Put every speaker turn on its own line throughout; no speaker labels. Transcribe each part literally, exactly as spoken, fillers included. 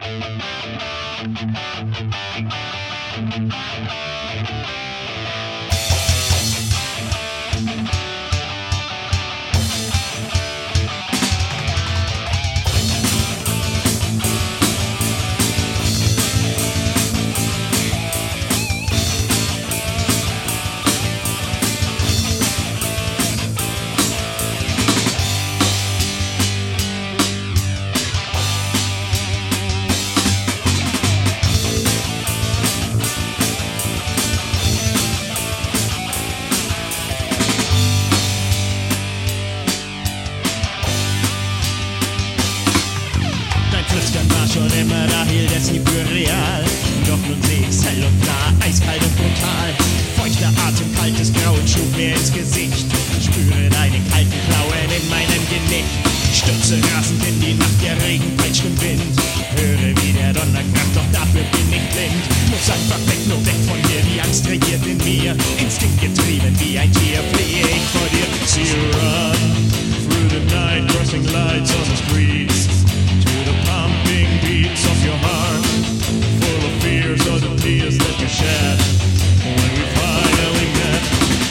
Schon immer da hielt es nie für real. Doch nun seh ich's hell und klar, eiskalt und brutal. Feuchter Atem, kaltes Grauen schub mir ins Gesicht. Spüre deine kalten Klauen in meinem Genick. Stürze rasend in die Nacht, der Regen peitscht im Wind. Höre wie der Donner kracht, doch dafür bin ich blind. Muss einfach weg, nur weg von dir, die Angst regiert in mir. Instinkt getrieben wie ein Tier, fliehe ich vor dir. See you run through the night, crossing lights on the streets. The pumping beats of your heart, full of fears, all the tears that you shed when we finally met.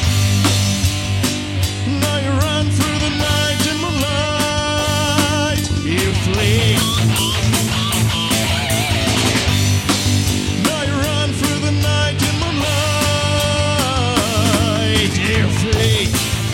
Now you run through the night in moonlight, you flee. Now you run through the night in moonlight, you flee.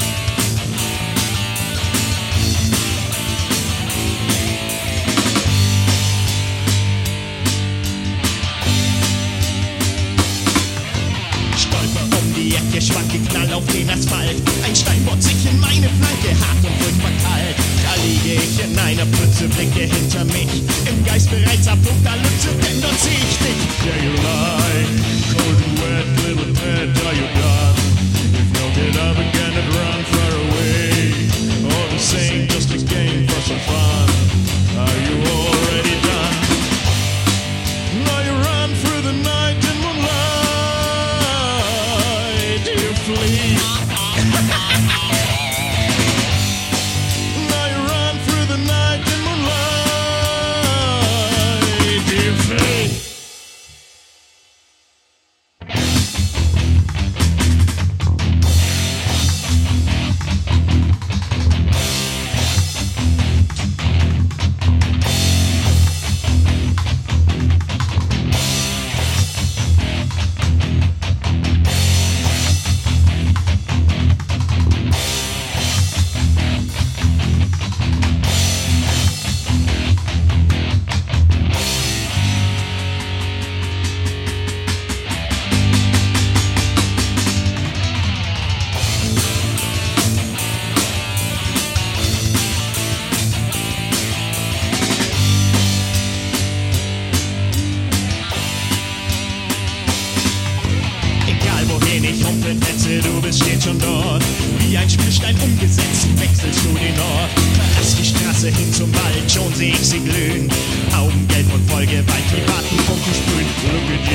Schwanke Knall auf den Asphalt. Ein Stein bohrt sich in meine Flanke, hart und furchtbar kalt. Da liege ich in einer Pfütze, blicke hinter mich. Im Geist bereits Apokalypse, denn dort seh ich dich. Yeah, you lie, cold and wet, little pet, are you done? If not, get up again and run far away. All the same, just a game for some fun. Are you already done? Now you run through the night in moonlight. Flee. Now you run through the night in moonlight, you flee. Du bist stets schon dort, wie ein Spielstein umgesetzt, wechselst du den Ort. Verlass die Straße hin zum Wald, schon seh ich sie glühen. Augen gelb und vollgeweiht, die Watenfunken sprühen. Look at